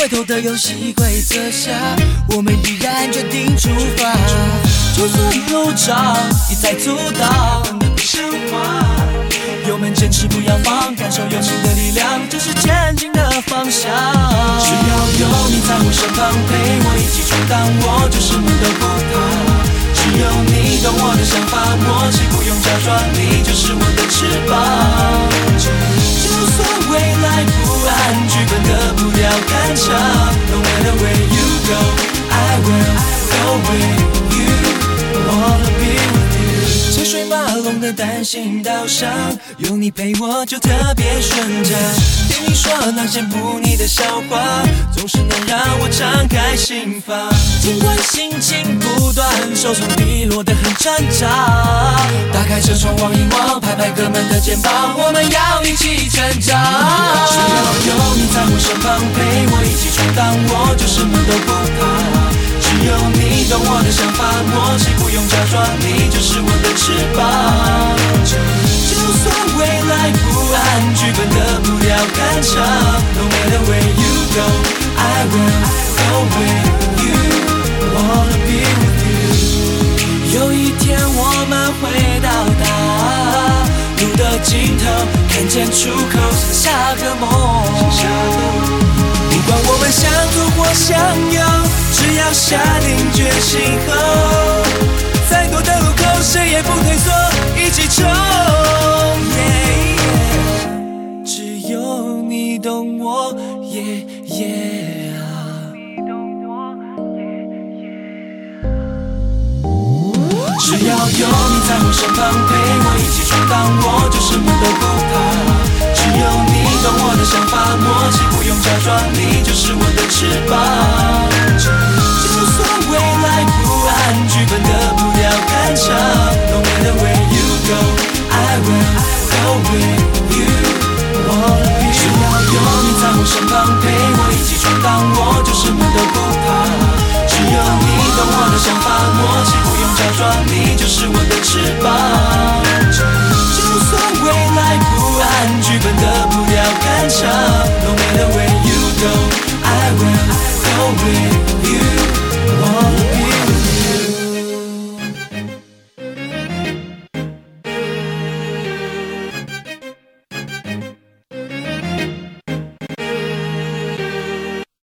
街头的游戏规则下，我们依然决定出发。就算路障一再阻挡，不像话。油门坚持不要放，感受友情的力量，这是前进的方向。只要有你在我身旁，陪我一起闯荡，我就什么都不怕。只有你懂我的想法，默契不用假装，你就是我的翅膀。就算未来不安，剧本的步调赶场。No matter where you go, I will go with you. Wanna be with you. 车水马龙的单行道上，有你陪我就特别顺畅。听你说那些不腻的笑话，总是能让我敞开心房。尽管心情不断，手从地落得很挣扎。打开车窗望一望，拍拍哥们的肩膀，我们要一起成长。只要有你在我身旁，陪我一起闯荡，我就什么都不怕。只有你懂我的想法，默契不用假装，你就是我的翅膀。就算未来不安，剧本的步调赶场。No matter where you go, I will go with you. Wanna be with you. 有一天我们会到达路的尽头，看见出口，剩下个梦。不管我们想左或想右，只要下定决心后，再多的路口谁也不退缩，一起冲。只有你懂我，只要有你在我身旁，陪我一起闯荡，我就什么都不怕。只有你懂我的想法，默契不用假装，你就是我的翅膀。